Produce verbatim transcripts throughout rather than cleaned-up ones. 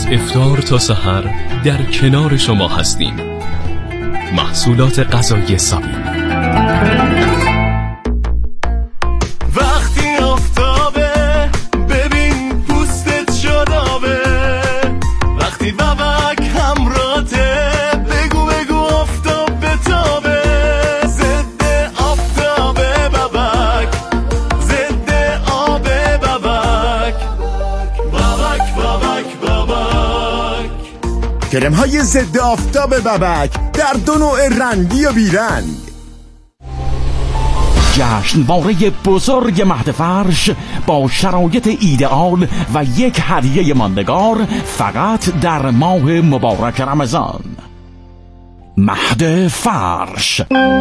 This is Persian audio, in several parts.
از افطار تا سحر در کنار شما هستیم. محصولات غذایی سبیل. وقتی آفتابه ببین پوستت شادابه، وقتی بابک همراته بگو بگو آفتاب بتابه، ضد آفتابه بابک، ضد آب بابک، بابک بابک بابک. کرم های ضد آفتاب بابک در دو نوع رنگی و بیرنگ. جشنواره بزرگ مهد فرش با شرایط ایدئال و یک هدیه ماندگار فقط در ماه مبارک رمضان. مهد فرش.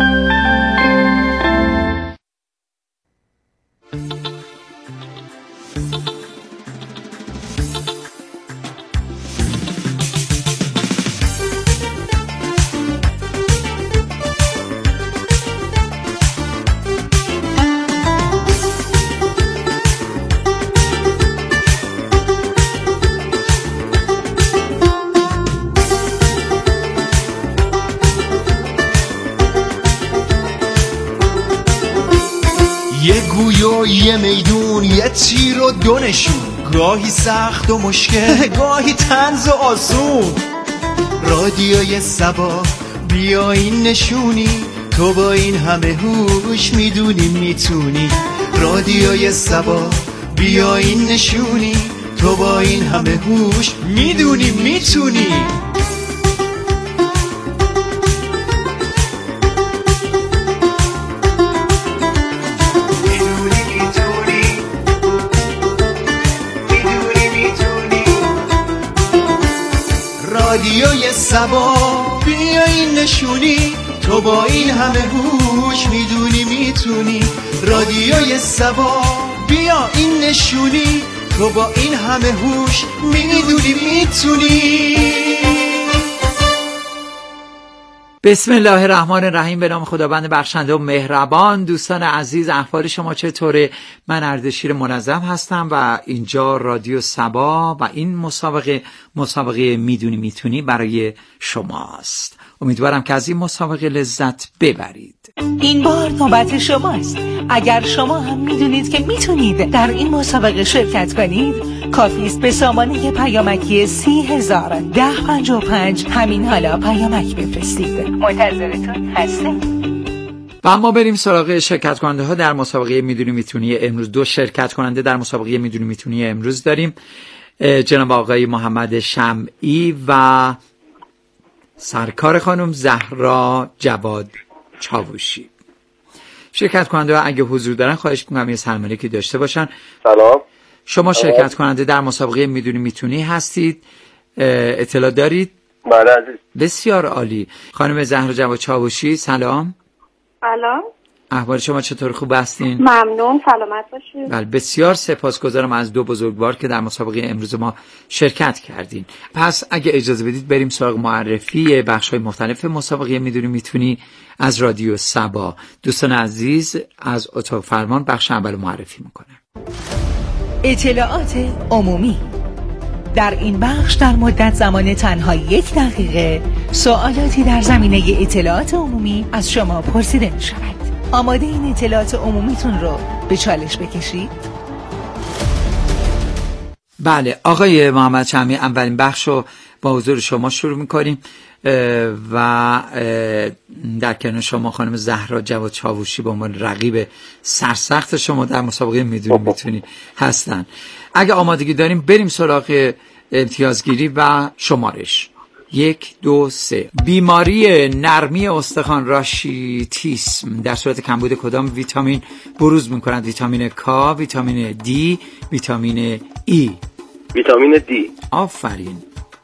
یه گویا یه میدون، یه تیر و دو نشون، گاهی سخت و مشکل گاهی طنز و آسون. رادیوی سبا بیا این نشونی، تو با این همه هوش میدونی میتونی. رادیوی سبا بیا این نشونی، تو با این همه هوش میدونی میتونی. رادیوی سبا بیا این نشونی، تو با این همه هوش میدونی میتونی. رادیوی سبا بیا این نشونی، تو با این همه هوش میدونی میتونی. بسم الله الرحمن الرحیم. به نام خداوند بخشنده و مهربان. دوستان عزیز، احوال شما چطوره؟ من اردشیر منظم هستم و اینجا رادیو سبا و این مسابقه مسابقه میدونی میتونی برای شماست. امیدوارم که از این مسابقه لذت ببرید. این بار نوبت شماست. اگر شما هم میدونید که میتونید در این مسابقه شرکت کنید، کافی است به سامانه پیامکی سی هزار ده پنجاه و پنج همین حالا پیامک بفرستید. منتظرتون هستیم. و اما بریم سراغ شرکت کننده ها در مسابقه میدونی میتونی امروز. دو شرکت کننده در مسابقه میدونی میتونی امروز داریم، جناب آقای محمد شمعی و سرکار خانم زهرا جواد چاوشی. شرکت کننده ها اگه حضور دارن خواهش می‌کنم یه سلام علیکی داشته باشن. سلام. شما شرکت کننده در مسابقه میدونی میتونی هستید، اطلاع دارید؟ بله عزیز. بسیار عالی. خانم زهرا جواد چاوشی سلام. سلام. احوال شما چطور، خوب هستین؟ ممنون، سلامت باشید. بله، بسیار سپاسگزارم از دو بزرگوار که در مسابقه امروز ما شرکت کردین. پس اگه اجازه بدید بریم سراغ معرفی بخش‌های مختلف مسابقه میدونی میتونی از رادیو سبا. دوستان عزیز، از اتاق فرمان بخش اول معرفی میکنه. اطلاعات عمومی. در این بخش در مدت زمان تنها یک دقیقه سوالاتی در زمینه اطلاعات عمومی از شما پرسیده می شود. آماده این اطلاعات عمومیتون رو به چالش بکشید؟ بله آقای محمد شمعی، اولین بخش رو با حضور شما شروع میکنیم و در کنار شما خانم زهرا جواد چاوشی به عنوان رقیب سرسخت شما در مسابقه میدونی میتونی هستن. اگه آمادگی داریم بریم سراغ امتیازگیری و شمارش. یک دو سه. بیماری نرمی استخوان راشیتیسم در صورت کمبود کدام ویتامین بروز میکنند؟ ویتامین کا، ویتامین دی، ویتامین ای. ویتامین دی. آفرین.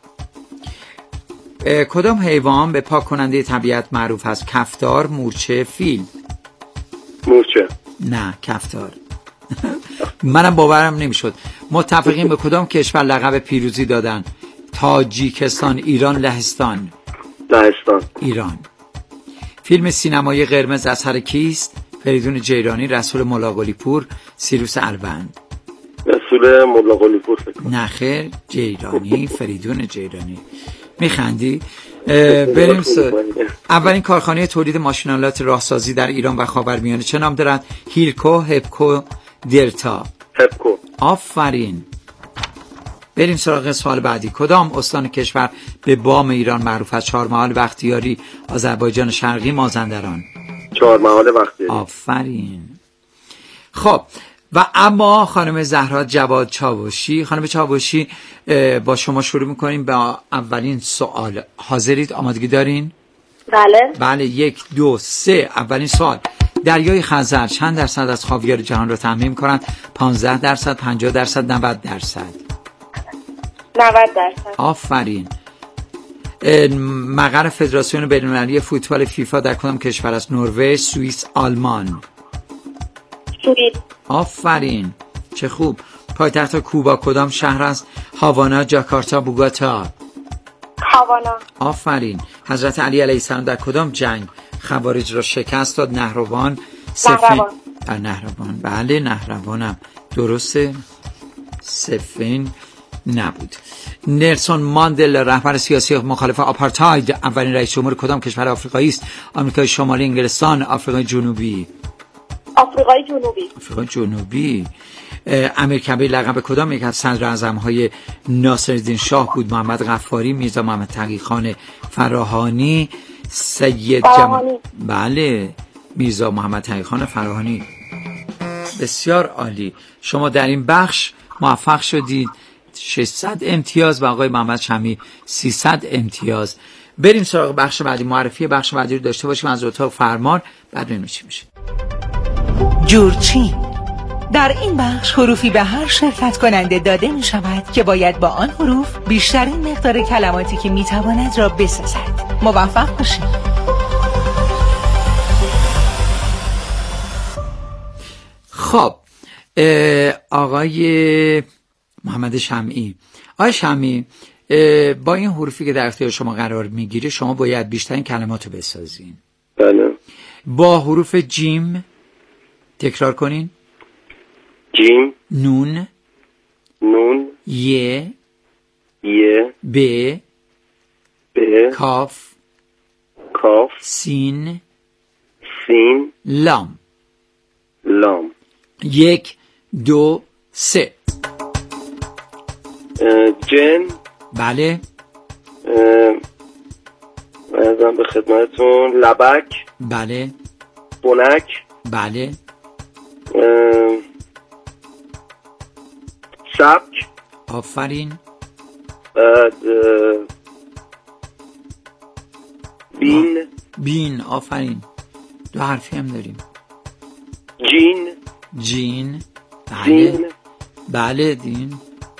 کدام حیوان به پاک کننده طبیعت معروف است؟ کفتار، مورچه، فیل؟ مورچه. نه، کفتار. منم باورم نمیشد. متفقین به کدام کشور لقب پیروزی دادن؟ تاجیکستان، ایران، لهستان؟ لهستان. ایران. فیلم سینمایی قرمز اثر کیست؟ فریدون جیرانی، رسول ملاقلی پور، سیروس الوند؟ رسول ملا قلی پور فکر کنم. نخیر، جیرانی. فریدون جیرانی. میخندی؟ بریم س... اولین کارخانه تولید ماشین‌آلات راهسازی در ایران و خاورمیانه چه نام دارد؟ هیلکو، هپکو، دلتا. هپکو. آفرین. بریم سراغ سوال بعدی. کدام استان کشور به بام ایران معروف است؟ چهارمحال، بختیاری، آذربایجان شرقی، مازندران. چهارمحال بختیاری. آفرین. خب و اما خانم زهرا جواد چاوشی، خانم چاوشی با شما شروع میکنیم با اولین سوال. حاضرید؟ آمادگی دارین؟ بله. بله. یک دو سه. اولین سوال. دریای خزر چند درصد از خاویار جهان را تامین کنند؟ پانزده درصد، پنجاه درصد، نود درصد. نود درصد. آفرین. مقر فدراسیون بین‌المللی فوتبال فیفا در کدام کشور است؟ نروژ، سوئیس، آلمان. سوئیس. آفرین. چه خوب. پایتخت کوبا کدام شهر است؟ هاوانا، جاکارتا، بوگاتا. هاوانا. آفرین. حضرت علی علیه السلام در کدام جنگ خوارج را شکست داد؟ نهروان، صفین. در نهروان. بله نهروانم درسته. صفین نبود. نلسون ماندلا رهبر سیاسی مخالف آپارتاید اولین رئیس جمهور کدام کشور آفریقایی است؟ آمریکای شمالی، انگلستان، آفریقای جنوبی. آفریقای جنوبی. آفریقای جنوبی. امیرکبیر لقب کدام یک از صدر اعظم‌های ناصرالدین شاه بود؟ محمد غفاری، میرزا محمد تقی‌خان فراهانی، سید جمال. بله میرزا محمد تقی‌خان فراهانی. بسیار عالی. شما در این بخش موفق شدید. ششصد امتیاز و آقای محمد شمی سیصد امتیاز. بریم سراغ بخش بعدی. معرفی بخش بعدی رو داشته باشیم از اتاق فرمان، بعد ببینیم چی میشه. جورچین. در این بخش حروفی به هر شرکت کننده داده می شود که باید با آن حروف بیشترین مقدار کلماتی که می تواند را بسازد. موفق باشید. خب آقای محمد شمعی، آقای شمعی با این حروفی که در اختیار شما قرار میگیره شما باید بیشترین کلمات رو بسازین. بله. با حروف جیم تکرار کنین. جیم، نون، نون، ی، ی، ب، ب، کاف، کاف، سین، سین، لام. لام. یک دو سه. جن. بله. ارزم به خدمتون لبک. بله. بنک. بله. سبک. آفرین. بین. بین. آفرین. دو حرفی هم داریم. جین. جین. بله. دین. بله دین.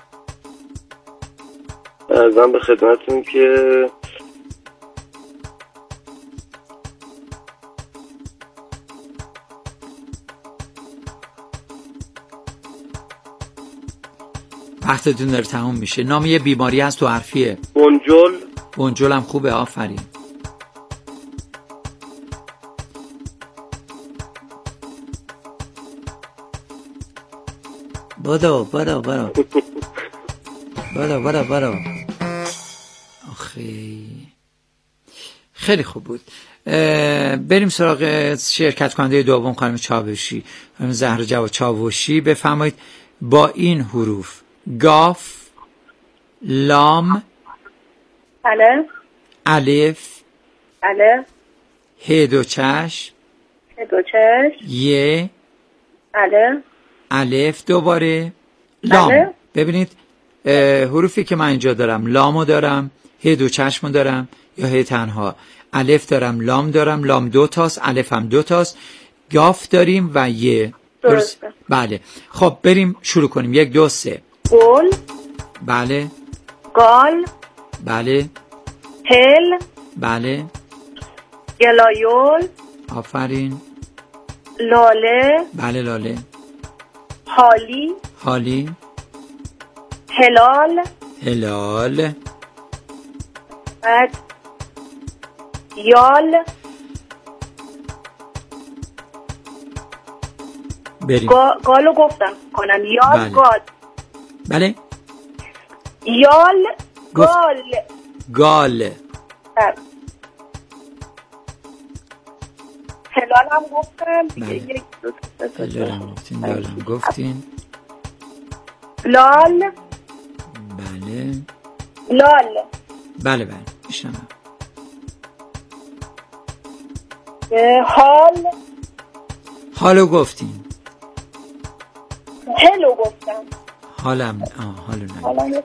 ارزم به خدمتون که وقتتون داره تموم میشه. نام یه بیماری هست تو حرفیه. بنجل. بنجل هم خوبه. آفرین. بادو بادو بادو بادو بادو بادو. آخی خیلی خوب بود. بریم سراغ شرکت کننده دوم خانم چاوشی، خانم زهرا جواد چاوشی. بفرمایید با این حروف گاف، لام، بله. الف، بله. ه دو چشم، ه دو چشم، ی، بله. الف دوباره، لام. بله. ببینید حروفی که من اینجا دارم، لامو دارم، ه دو چشمو دارم یا ه تنها، الف دارم، لام دارم، لام دو تاست، الف هم دو تاست، گاف داریم و ی. درسته. بله. خب بریم شروع کنیم. یک دو سه. گل. بله. گال. بله. هل. بله. گلایول. آفرین. لاله. بله لاله. حالی. حالی. هلال. هلال. بعد یال. بریم. گا... گالو گفتم کنم. یال. بله. گال. بله یال گفت. گال گال. بله. هلال هم گفتم دیگه. بله. یک دو سه تا هلال هم گفتین، لال هم گفتین. لال بله لال بله بله میشنم. اه، حال حالو گفتین. هلو گفتم. حالم آه حالو نه. حالا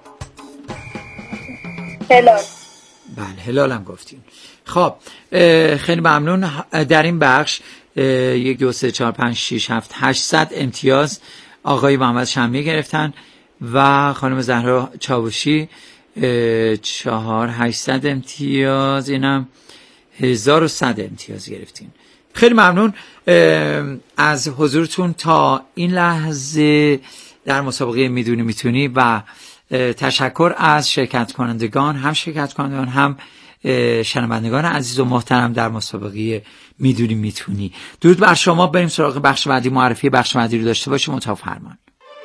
هلال. بله هلالم گفتین. خب اه، خیلی ممنون. در این بخش اه، یک دو سه چهار پنج شیش هفت هشتصد امتیاز آقای محمد شمعی گرفتن و خانم زهرا چاوشی اه، چهار هشتصد امتیاز، اینم هزار و صد امتیاز گرفتین. خیلی ممنون اه، از حضورتون تا این لحظه در مسابقه میدونی میتونی و اه، تشکر از شرکت کنندگان، هم شرکت کنندگان هم اه، شنوندگان عزیز و محترم در مسابقه میدونی میتونی. درود بر شما. بریم سراغ بخش بعدی. معرفی بخش بعدی رو داشته باشیم. اتاق فرمان.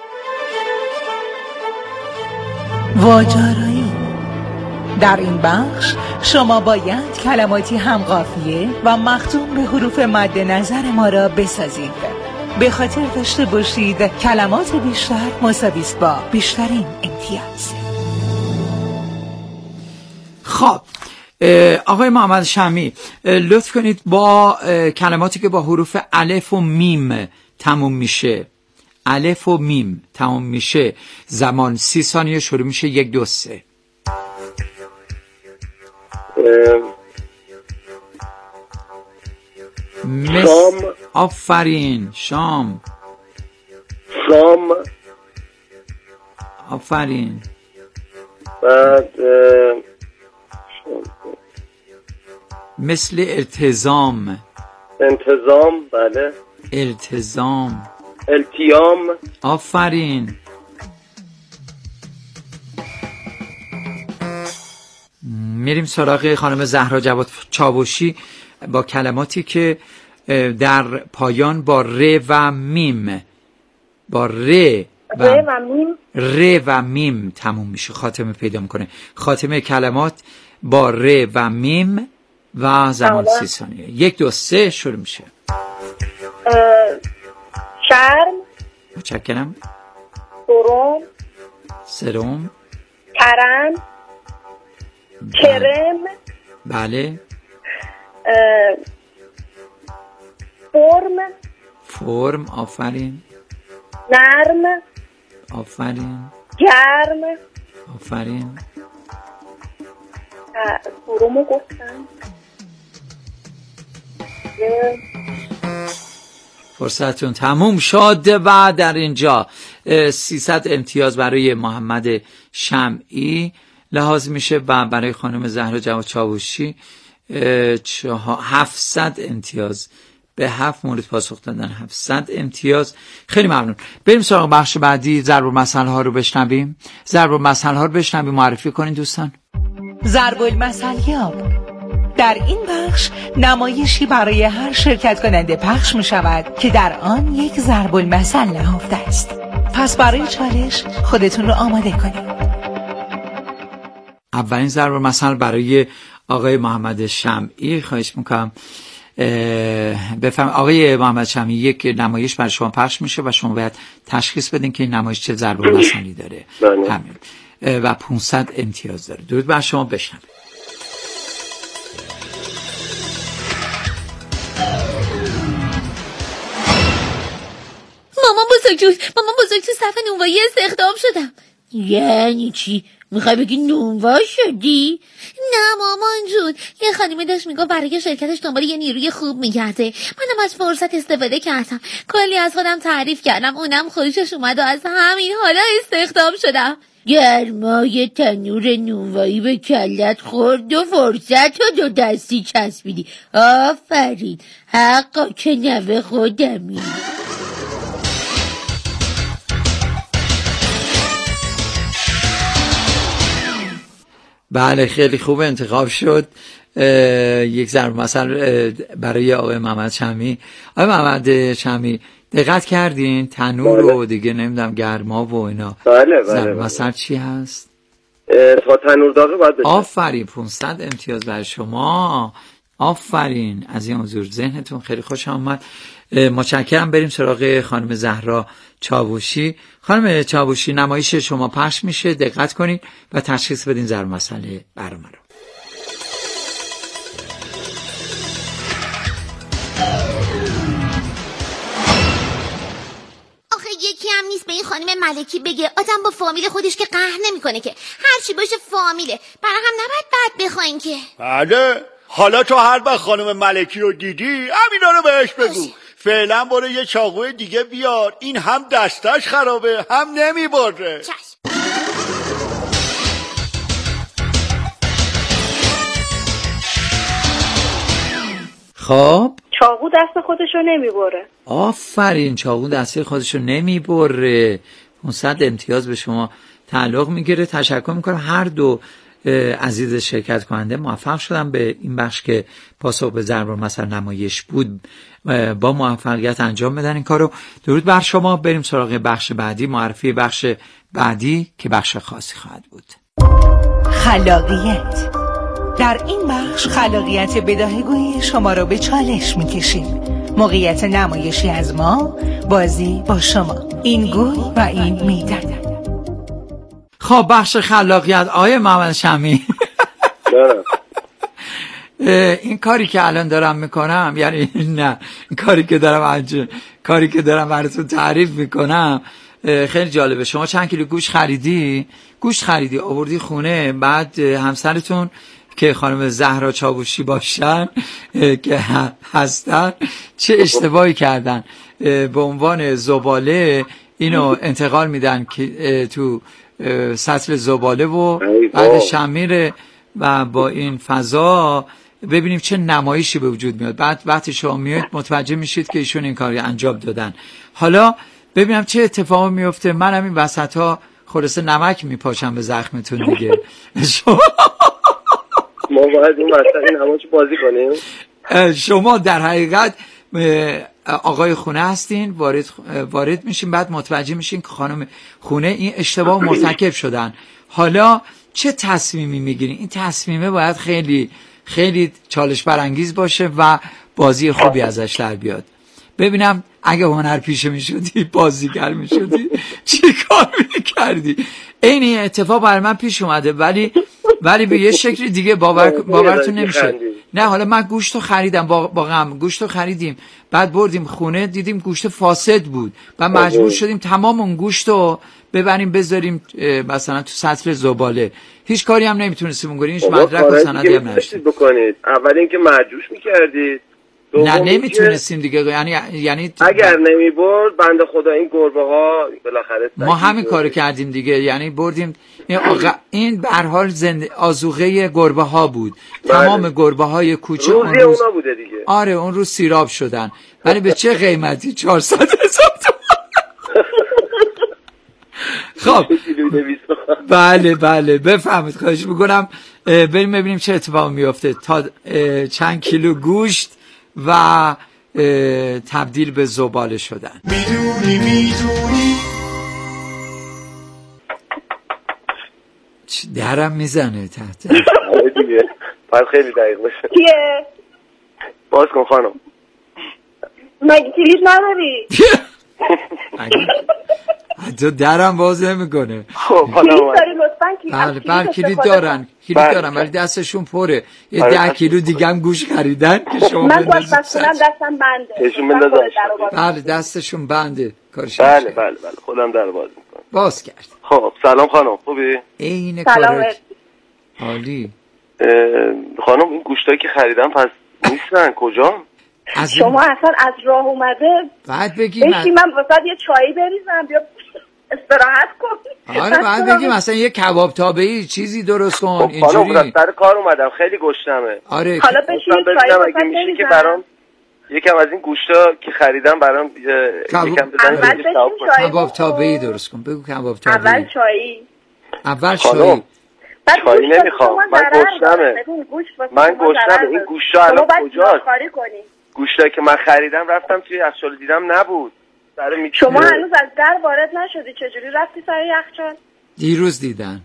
واجرایی. در این بخش شما باید کلماتی هم قافیه و مختوم به حروف مد نظر ما را بسازید. به خاطر داشته باشید کلمات بیشتر مساوی است با بیشترین امتیاز. خب آقای محمد شمعی لطف کنید با کلماتی که با حروف الف و میم تموم میشه، الف و میم تموم میشه، زمان سی ثانیه شروع میشه. یک دو سه. مس... شام. آفرین. شام. شام. آفرین. بعد اه، مثل التزام. انتظام. بله. التزام. التیام. آفرین. میریم سراغ خانم زهرا جواد چاوشی با کلماتی که در پایان با ر و میم، با ر و, ر و میم ر و میم تموم میشه، خاتمه پیدا میکنه. خاتمه کلمات با ر و میم و زمان سی ثانیه. یک دو سه شروع میشه. شرم. متشکرم. سرم. سرم. کرم. کرم. بله. فرم. فرم. آفرین. نرم. آفرین. گرم. آفرین. فرمو گفتم. فرصتتون تموم شد و در اینجا سیصد امتیاز برای محمد شمعی لحاظ میشه و برای خانم زهرا جواد چاوشی هفتصد امتیاز. به هفت مورد پاسخ دادن هفتصد امتیاز. خیلی ممنون. بریم سراغ بخش بعدی. ضرب المثل ها رو بشنویم. ضرب المثل ها رو بشنویم. معرفی کنین دوستان. ضرب المثل یاب. در این بخش نمایشی برای هر شرکت کننده پخش می شود که در آن یک ضرب المثل نهفته است. پس برای چالش خودتون رو آماده کنید. اولین ضرب المثل برای آقای محمد شمعی. خواهش میکنم بفهم آقای محمد شمعی، یک نمایش برای شما پخش میشه و شما باید تشخیص بدین که این نمایش چه ضرب المثلی داره. همین و پانصد امتیاز داره. درود بر شما. بشنوید. مامان بزرگجور، مامان بزرگجور صف نونوایی استخدام شدم. یعنی چی؟ میخوای بگی نونوا شدی؟ نه مامان جون، یه خانمی داشت میگفت برای شرکتش دنبال یه نیروی خوب میگرده. منم از فرصت استفاده کردم، کلی از خودم تعریف کردم، اونم خوشش اومد و از همین حالا استخدام شدم. گرمای تنور نونوایی به کلت خورد و فرصت رو دو دستی چسبیدی. آفرین، حقا که نوه خودمی. بله خیلی خوب انتخاب شد. یک ضرب مثل برای آقای محمد شمعی. آقای محمد شمعی دقت کردین تنور و دیگه نمیدونم گرما و اینا. بله ضرب بله مثل چی هست؟ تا تنور داغه باید بشه. آفرین، پانصد امتیاز برای شما. آفرین از این حضور ذهنتون خیلی خوش آمد. متشکرم. بریم سراغ خانم زهرا چاوشی. خانم چاوشی نمایش شما پخش میشه، دقت کنین و تشخیص بدین ضرب مسئله برنامه رو. آخه یکی هم نیست به این خانم ملکی بگه آدم با فامیل خودش که قهر نمیکنه که هرچی باشه فامیله، برای هم نباید بد بخواین که. بله حالا تو هر وقت خانم ملکی رو دیدی همینا رو بهش بگو فعلا برو یه چاقوی دیگه بیار، این هم دستش خرابه هم نمیبره. خب چاقو دست خودشو نمیبره. آفرین، چاقو دسته خودشو نمیبره. پانصد امتیاز به شما تعلق میگیره. تشکر میکنم. هر دو عزیز شرکت کننده موفق شدن به این بخش که پاسخ به ضرب مثل نمایش بود با موفقیت انجام بدن این کارو. درود بر شما. بریم سراغ بخش بعدی، معرفی بخش بعدی که بخش خاصی خواهد بود. خلاقیت. در این بخش خلاقیت بداهه‌گویی شما را به چالش می‌کشیم. موقعیت نمایشی از ما، بازی با شما، این گوی و این میدان. خب بخش خلاقیت آقای محمد شمی این کاری که الان دارم میکنم، یعنی نه این کاری که دارم انجام کاری که دارم براتون تعریف میکنم خیلی جالبه. شما چند کیلو گوشت خریدی گوشت خریدی آوردی خونه، بعد همسرتون که خانم زهرا چاوشی باشن که هستن چه اشتباهی کردن، به عنوان زباله اینو انتقال میدن که تو سطل زباله و بعدش هم میره و با این فضا ببینیم چه نمایشی به وجود میاد. بعد وقتی شما میاد متوجه میشید که ایشون این کاری انجام دادن. حالا ببینم چه اتفاقی میفته. من هم این وسط ها خلاصه نمک میپاشم به زخمتون دیگه. ما باید این وسط نمایش بازی کنیم. شما در حقیقت آقای خونه هستین، وارد وارد میشین، بعد متوجه میشین که خانم خونه این اشتباه مرتکب شدن. حالا چه تصمیمی میگیرین؟ این تصمیمه باید خیلی خیلی چالش برانگیز باشه و بازی خوبی ازش در بیاد. ببینم اگه هنر پیشه میشدی، بازیگر میشدی، چی کار میکردی؟ این اتفاق برای من پیش اومده، ولی ولی به یه شکلی دیگه باور باورتون نمیشه. نه حالا من گوشتو خریدم، با با غم گوشتو خریدیم، بعد بردیم خونه دیدیم گوشت فاسد بود و مجبور شدیم تمام اون گوشتو ببریم بذاریم مثلا تو سطل زباله. هیچ کاری هم نمیتونستیم کنیم، هیچ مدرک و سندی هم نداشتیم. اول اینکه معجوش میکردید، نه نمیتونستیم دیگه، یعنی یعنی اگر نمیبرد بنده خدا این گربه ها بالاخره ما همین کارو کردیم دیگه، یعنی بردیم این آقا این به هر حال زند... آذوقه گربه ها بود. بله. تمام گربه های کوچه اون روز اونا بوده دیگه. آره اون روز سیراب شدن، ولی به چه قیمتی؟ چهارصد هزار تومان. خب بله بله بفهمید، خواهش میکنم. بریم ببینیم چه اتفاقی میفته. تا چند کیلو گوشت و تبدیل به زباله شدن. میدونی میدونی درم میزنه تحت دیگه، باید خیلی دقیق باشه. کیه؟ باز کن خانم. مگه کلید نداری؟ حتی درم باز نمیکنه. خب کلید داری لطفاً؟ بله بله کلید دارن، کلید دارن ولی دستشون پره. یه ده کیلو دیگه هم گوش خریدن که شما من باشپزخونه‌ام دستم بنده. ایشون بندازن. بله دستشون بنده. کارش بله بله بله خودم در باز میکنم. باز کرد. خب سلام خانم، خوبی؟ عین کارت عالی. خانم این گوشتایی که خریدم پس نیستن کجا؟ از شما اصلا از راه اومده بعد بگیم من, من واسه یه چایی بریزم بیا استراحت کن. آره بعد بگیم مثلا یه کباب تابه‌ای چیزی درست کن. خب اینجوری خانم سر کار اومدم خیلی گشتمه. آره حالا بشین چایی اگه میشه که برام یکم از این گوشتا که خریدم برام یکم بزنید کباب تابه‌ای درست کن. بگو کباب تابه‌ای. اول چایی اول چایی. چایی نمیخوام، من گشتمه. من گشتمه. این گوشتا الان کجاست؟ گوشتایی که من خریدم رفتم توی یخچال دیدم نبود. شما هنوز از در وارد نشدی، چجوری رفتی سر یخچال؟ دیروز دیدن.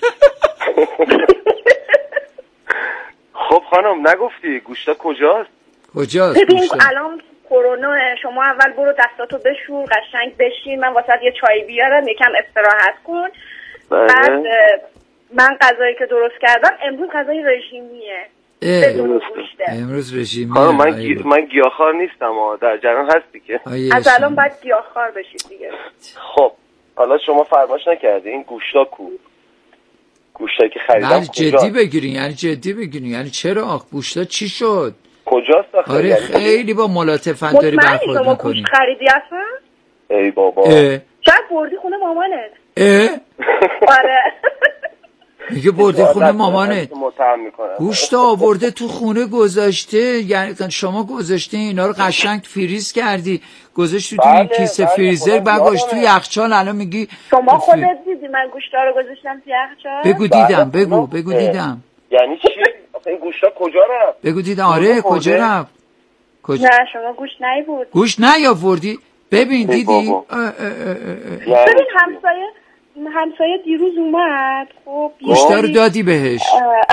خب خانم نگفتی گوشتا کجاست؟ کجاست ببین گوشتا؟ الان کرونا، شما اول برو دستاتو بشور، قشنگ بشین، من واسه یه چای بیارم، یکم استراحت کن. بعد من غذایی که درست کردم امروز غذای رژیمیه بدون گوشته. امروز رژیمیه. خانم من گی... من گیاهخوار نیستم ها، در جریان هستی که از الان باید گیاهخوار بشید دیگه. خب حالا شما فرمایش نکردی این گوشتا کو؟ گوشتایی که خریدم کجاست؟ جدی بگیرین، یعنی جدی بگیرین، یعنی چرا گوشتا چی شد؟ کجاست آخه؟ آره یعنی خیلی با ملاتفت داری برخورد میکنی. مطمئنی شما گوشت خریدی اصلا؟ ای بابا شاید بردی خونه مامانت. اه؟ آره میگه بردی خونه مامانت، گوشت آورده تو خونه گذاشته، یعنی شما گذاشته اینا رو قشنگ فریز کردی گذاشتی تو این کیسه فریزر، بعد گذاشتی تو یخچال. الان میگی شما خودت دیدی من گوشتا رو گذاشتم تو یخچال؟ بگو دیدم، بگو بگو دیدم. یعنی چی؟ این گوشتا کجا رفت؟ بگو دیدم. آره کجا رفت؟ کجا؟ نه شما گوشت نیاوردی. گوشت نیاوردی؟ ببین دیدی؟ ببین همسایه همسایه دیروز اومد، خب گوشتا رو دادی بهش؟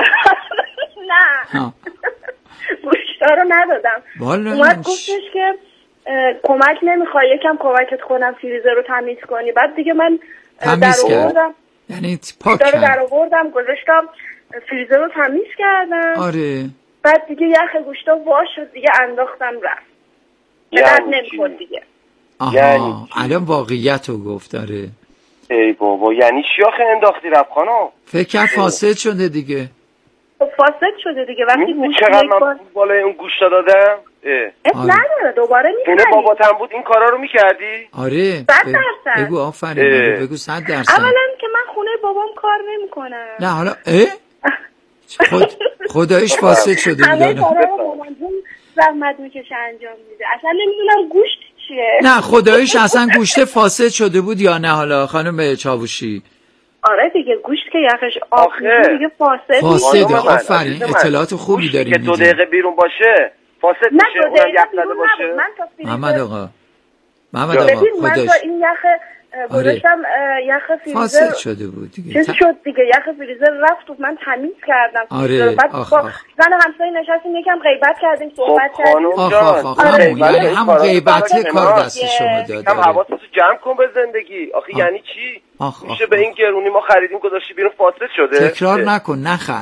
نه گوشتا رو ندادم. اومد گفتش که کمک نمیخوای یکم کمکت کنم فریزر رو تمیز کنی. بعد دیگه من در آوردم، یعنی پاک کردم، در آوردم گذاشتم فریزر رو تمیز کردم. آره بعد دیگه یخ گوشتا وا شد دیگه، انداختم رفت. درد نمیخورد دیگه. آها الان واقعیت رو گفت. آره ای بابا یعنی چی آخه انداختی رفت خانم؟ فکر کرد فاسد شده دیگه. فاسد شده دیگه وقتی گوشت چقدر من بالای اون گوشتا دادم؟ اه نداره دوباره میکنی. خونه باباتم بود این کارا رو میکردی؟ آره صد درصد. بگو آفرین، بگو صد درصد. اولا که من خونه بابام کار نمیکنم. نه حالا اه؟ خود خداییش فاسد شده بود. همه کارا رو مامان جون زحمت میکشه انجام میده. اصلا نمیدونم گوشت چیه. نه خداییش اصلا گوشت فاسد شده بود یا نه حالا خانم چاووشی؟ آره دیگه گوشت که یخش آخ میشه دیگه فاسد. فاسده. آفرین اطلاعات خوبی داریم. که دو دقیقه بیرون باشه فاسد میشه، اونم یخ زده باشه. محمد آقا محمد آقا خودش من این یخ گذاشتم یخ فریزر فاسد شده بود دیگه. چه شد دیگه یخ فریزر رفت و من تمیز کردم. آره آخ آخ زن همسایه نشستیم یکم غیبت کردیم صحبت کردیم. آخ آخ آخ یعنی هم غیبت کار دست شما داد. هم حواستو جمع کن به زندگی. آخه یعنی چی؟ میشه به این گرونی ما خریدیم گذاشتی بیرون فاسد شده؟ تکرار نکن نخر.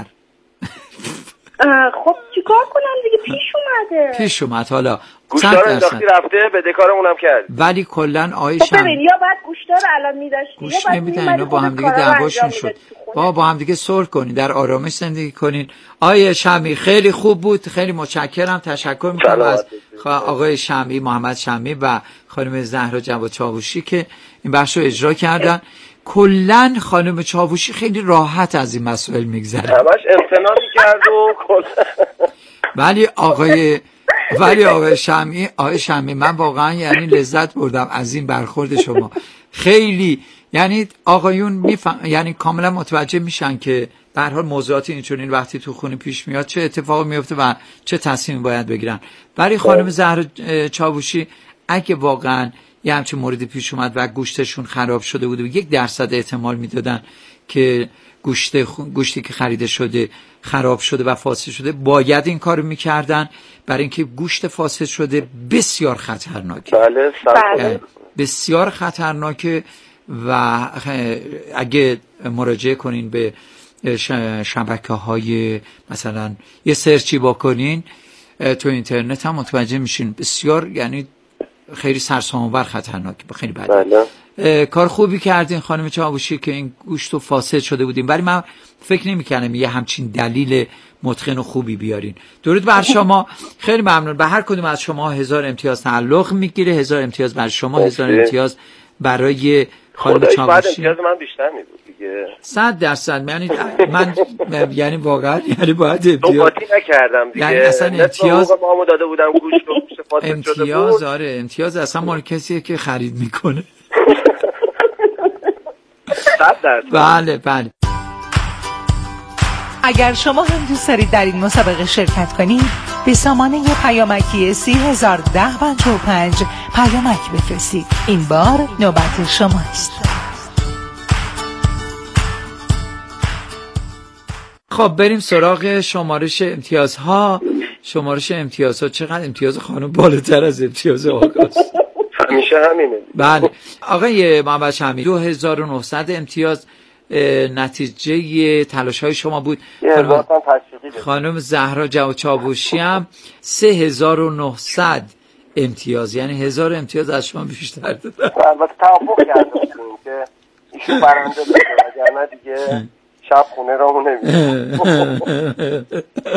خب چیکار کنم دیگه پیش اومده. پیش اومد حالا گوشتا رو انداختی رفته بدهکارمونم کرد. ولی کلا آیه خب ببین یا بعد گوشتا رو الان می‌داشتی گوش نمیدن اینا با هم دیگه دعواشون شد. با با هم دیگه صلح کنین، در آرامش زندگی کنین. آیه شمعی خیلی خوب بود، خیلی متشکرم، تشکر می‌کنم از آقای شمعی، محمد شمعی و خانم زهرا جواد چاووشی که این بخش رو اجرا کردن. کلن خانم چاووشی خیلی راحت از این مسائل میگذره، همش امتناع می‌کرد و ولی آقای ولی آقای شمعی آقای شمعی من واقعا یعنی لذت بردم از این برخورد شما. خیلی یعنی آقایون میفهم، یعنی کاملا متوجه میشن که به هر حال موضوعات اینچنین وقتی تو خونه پیش میاد چه اتفاقی میفته و چه تصمیمی باید بگیرن. ولی خانم زهرا چاووشی اگه واقعا یه همچین موردی پیش اومد و گوشتشون خراب شده بود و یک درصد احتمال میدادن که گوشت گوشتی که خریده شده خراب شده و فاسد شده، باید این کارو میکردن، برای اینکه گوشت فاسد شده بسیار خطرناکه. بله بله. بسیار خطرناکه و اگه مراجعه کنین به شبکه‌های مثلا یه سرچی بکنین تو اینترنت هم متوجه میشین بسیار یعنی خیلی سرسام‌آور خطرناکه، خیلی بده. بله. کار خوبی کردین خانم چاووشی که این گوشت فاسد شده بودیم، ولی من فکر نمی‌کردم یه همچین دلیل متقن و خوبی بیارین. درود بر شما، خیلی ممنون. به هر کدوم از شما هزار امتیاز تعلق میگیره، هزار امتیاز برای شما، هزار امتیاز برای خانم چاووشی. امتیاز من بیشتر می‌بود دیگه. صد درصد. یعنی من یعنی واقعا یعنی باید امتیاز نکردم دیگه. یعنی اصلا امتیاز ما داده بودم گوشت و گوشت فاسد شده بود. امتیاز آره امتیاز اصلا مال کسیه که خرید میکنه. صد درصد. بله بله. اگر شما هم دوست دارید در این مسابقه شرکت کنید به سامانه پیامکی سی هزار ده پنجاه و پنج پیامک بفرستید. این بار نوبت شماست. خب بریم سراغ شمارش امتیازها. شمارش امتیازها چقدر؟ امتیاز خانم بالاتر از امتیاز آقاست. همیشه همینه. بله آقای محمد شمعی دو هزار و نهصد امتیاز نتیجه تلاش های شما بود. خانم, خانم زهرا جواد چاوشی هم سه هزار و نهصد امتیاز، یعنی هزار امتیاز از شما بیشتر دادن. البته توافق کردیم که ایشون برنده بشه، وگرنه دیگه شب خونه راهو نمیره.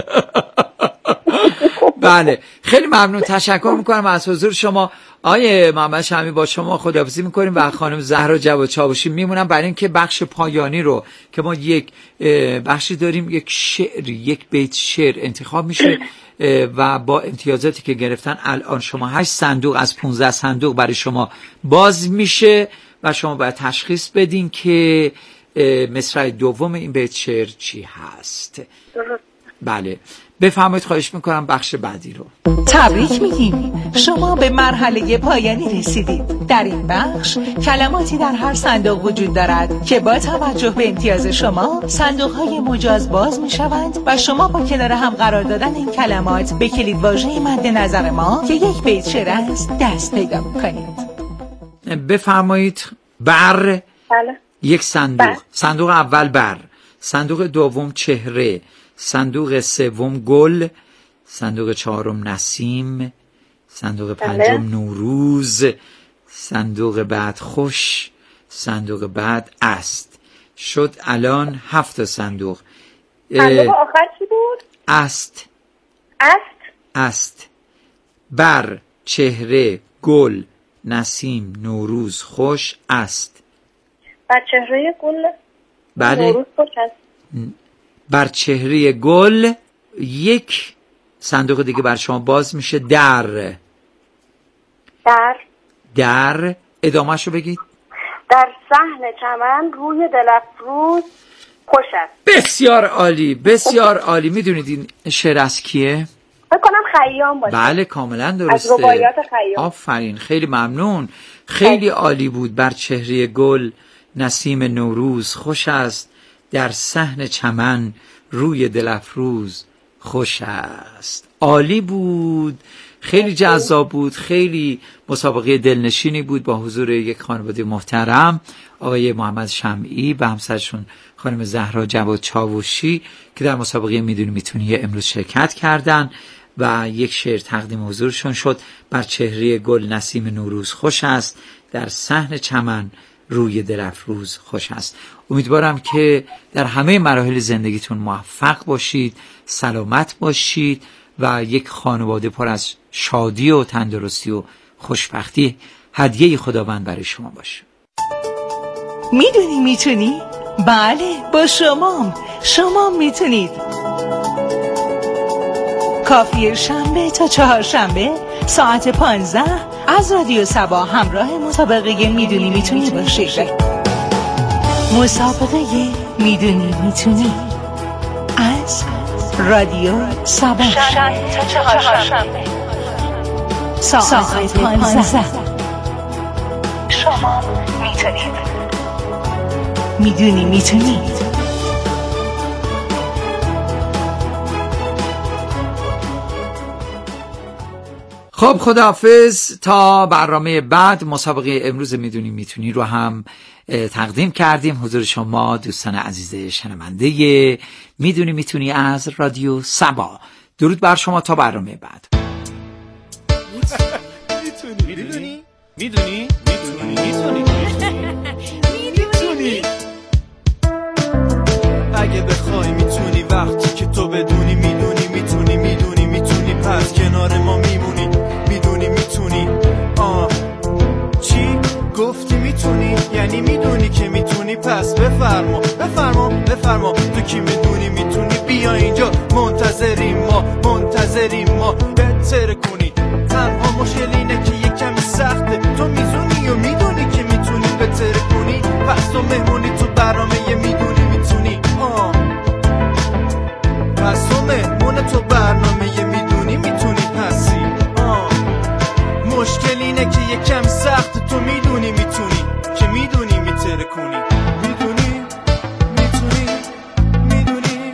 بله خیلی ممنون، تشکر میکنم از حضور شما. آیه محمد شمعی با شما خداحافظی میکنیم و خانم زهرا جواد چاوشی میمونم برای اینکه بخش پایانی رو که ما یک بخشی داریم، یک شعر، یک بیت شعر انتخاب میشه و با امتیازاتی که گرفتن الان شما هشت صندوق از پانزده صندوق برای شما باز میشه و شما باید تشخیص بدین که مصرع دوم این بیت شعر چی هست. بله بفرمایید، خواهش میکنم بخش بعدی رو. تبریک میگیم، شما به مرحله پایانی رسیدید. در این بخش کلماتی در هر صندوق وجود دارد که با توجه به امتیاز شما صندوق‌های مجاز باز میشوند و شما با کنار هم قرار دادن این کلمات به کلید واژه مد نظر ما که یک بیت شعر است دست پیدا میکنید. بفرمایید. بر. بله. یک صندوق. بر. صندوق اول بر، صندوق دوم چهره، صندوق سوم گل، صندوق چهارم نسیم، صندوق پنجم نوروز، صندوق بعد خوش، صندوق بعد است. شد الان هفت صندوق. صندوق آخر چی بود؟ است. است. است. بر، چهره، گل، نسیم، نوروز، خوش، است. بر چهره گل بله. نوروز خوش است. بر چهره گل یک صندوق دیگه بر شما باز میشه. در. در. در. ادامهش رو بگید. در صحن چمن روی دلفروز خوش است. بسیار عالی، بسیار عالی. میدونید این شعر از کیه؟ فکر کنم خیام باشه. بله کاملا درسته. از رباعیات خیام. آفرین، خیلی ممنون، خیلی عالی بود. بر چهره گل نسیم نوروز خوش است، در صحن چمن روی دلفروز خوش است. عالی بود، خیلی جذاب بود، خیلی مسابقه دلنشینی بود با حضور یک خانواده محترم، آقای محمد شمعی و همسرشون خانم زهرا جواد چاوشی که در مسابقه میدونی میتونی امروز شرکت کردن و یک شعر تقدیم حضورشون شد. بر چهره گل نسیم نوروز خوش است، در صحن چمن روی دلفروز خوش است. امیدوارم که در همه مراحل زندگیتون موفق باشید، سلامت باشید و یک خانواده پر از شادی و تندرستی و خوشبختی هدیه خداوند برای شما باشه. میدونی میتونی؟ بله با شما شما میتونید. کافیه شنبه تا چهارشنبه ساعت پانزده از رادیو سبا همراه مسابقه میدونی میتونی باشید. مسابقه میدونی میتونی از رادیو سبا شنبه تا چهارشنبه ساعت پانزده. شما میتونید. میدونی میتونید. خب خداحافظ تا برنامه بعد. مسابقه امروز میدونی میتونی رو هم تقدیم کردیم حضور شما دوستان عزیز شنونده میدونی میتونی از رادیو سبا. درود بر شما تا برنامه بعد. میتونی میدونی میدونی میتونی میتونی اگه بخوای میتونی، وقتی که تو بدونی میدونی میتونی میدونی میتونی پس کنار ما میمونی. میدونی میتونی آه چی گفتی میتونی؟ یعنی میدونی که میتونی پس بفرما بفرما بفرما تو کی میدونی میتونی. بیا اینجا منتظریم ما منتظریم ما بهتر کنی. تنها مشکل اینه که یه کمی سخته. تو میزونی و میدونی که میتونی بهتر کنی، پس تو مهمونی تو برنامه میدونی.